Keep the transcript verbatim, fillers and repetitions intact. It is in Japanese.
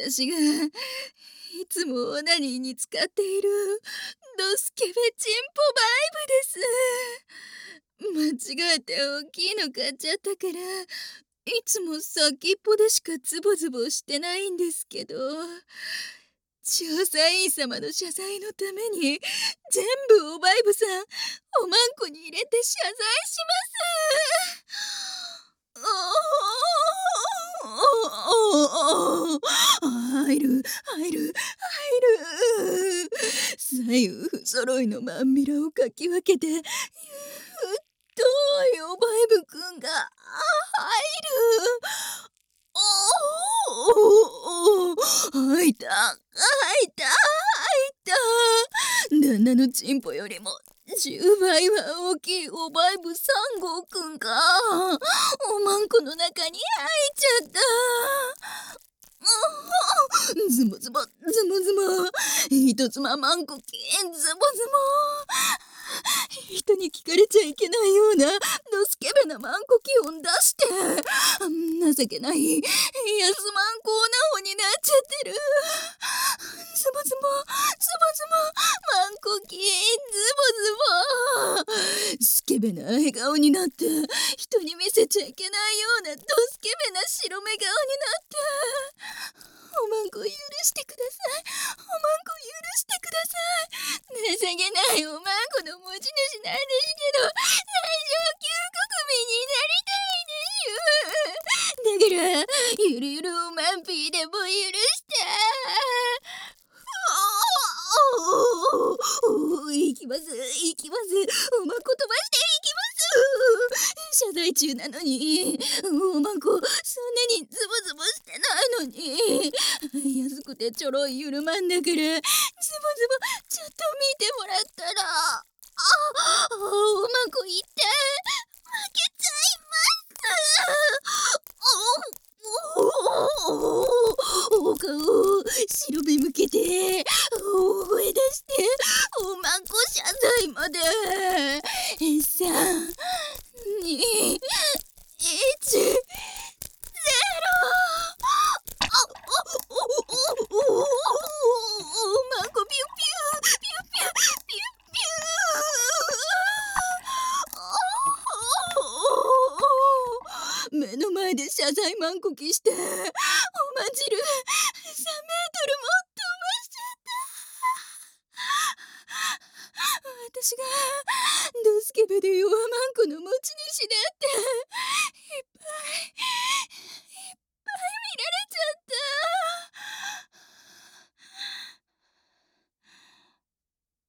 私がいつもオナニーに使っているドスケベチンポバイブです。間違えて大きいの買っちゃったから、いつも先っぽでしかズボズボしてないんですけど、調査員様の謝罪のために全部おバイブさんおまんこに入れて謝罪します。おー入る入る入る。左右不揃いのまんびらをかき分けてゆっといおバイブくんが入る。おお入った入った入った。旦那のチンポよりもじゅうばいは大きいおバイブさん号くんがおまんこの中に入っちゃった。ズボズボズボズボ一つままんこきズボズボ。人に聞かれちゃいけないようなドスケベなマンコキ音出して情けないヤスマンコーナホになっちゃってる。ズボズボズボズボマンコキズボズボスケベな笑顔になって人に見せちゃいけないようなドスケベな白目顔になっておまんこ許してください。おまんこ許してください。情けないおまんこの持ち主なんですけど最上級国民になりたいんです。だからゆるゆるおまんぴーでも許して。おお行きます行きます。おまんこ飛ばして行きます。謝罪中なのにおまんこそんなにズボズボしてないのに安くてちょろいゆるまんだからズボズボちょっと見てもらったらあおまんこいって負けちゃいます。おおお顔白目向けて大声出しておまんこ謝罪までさんにいちゼロ。おまんこピュピュピュピュピュピュ。目の前で謝罪マンコキしておまんじるさんメートルも飛ばしちゃった。私がドスケベで弱マンコの持ち主だっていっぱい